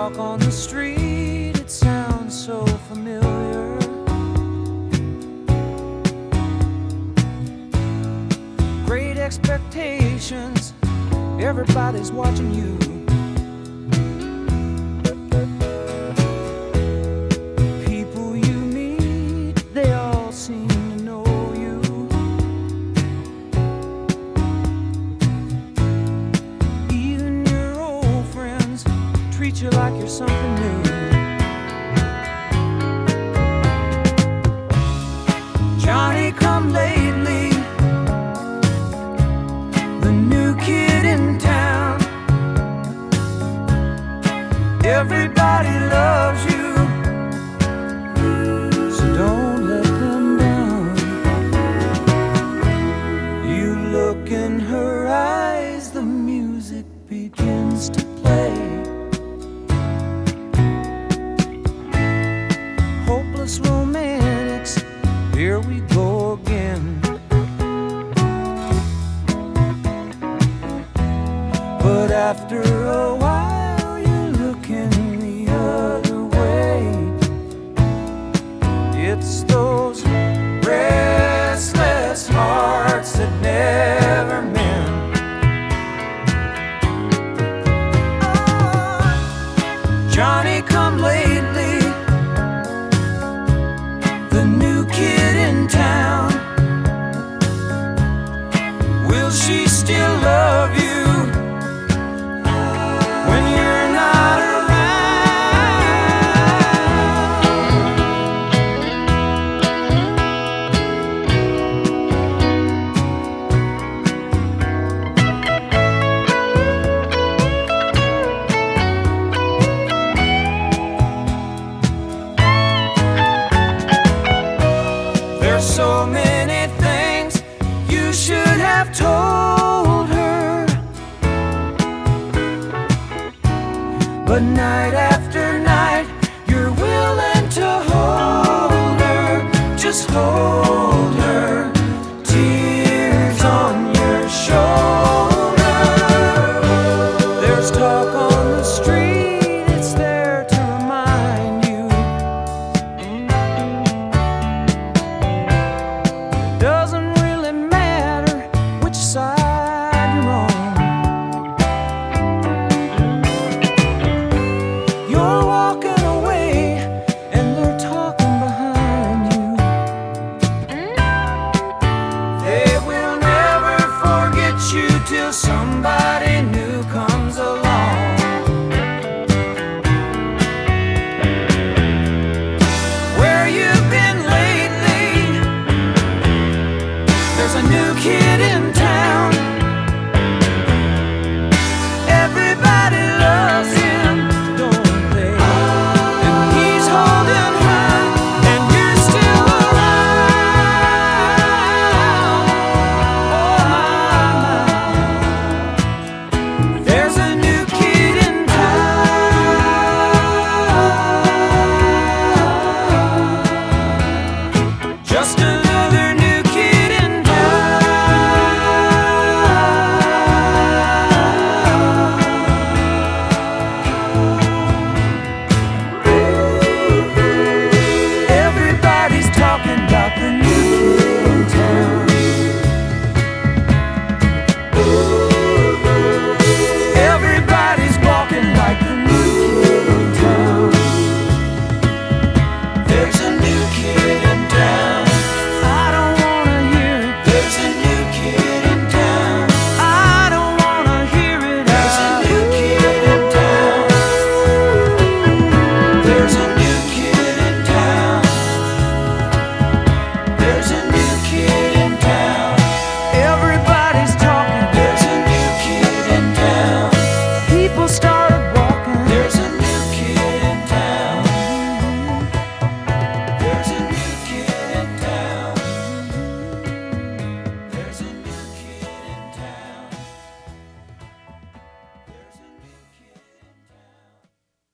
talk on the street, it sounds so familiar. Great expectations, everybody's watching you. People you meet, they all seem to know you. Even your old friends treat you like you're something new. Johnny come lately, the new kid in town. Everybody loves you, so don't let them down. You look in her eyes, the music begins to play. Hopeless romantics, here we go again. But after a while, you're looking the other way. It's those restless hearts that never